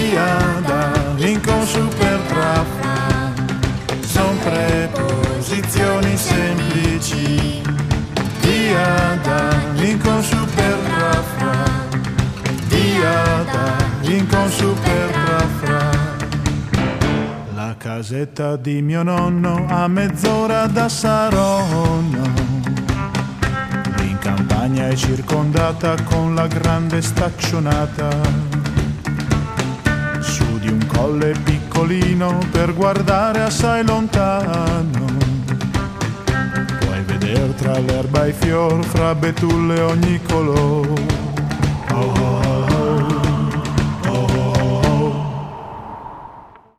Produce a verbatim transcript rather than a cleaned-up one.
Via da Lincoln super trafra, son preposizioni semplici. Via da Lincoln super trafra, via da Lincoln super trafra. La casetta di mio nonno a mezz'ora da Saronno, in campagna è circondata con la grande staccionata, su di un colle piccolino per guardare assai lontano, puoi vedere tra l'erba e i fior, fra betulle ogni colore. Oh, oh.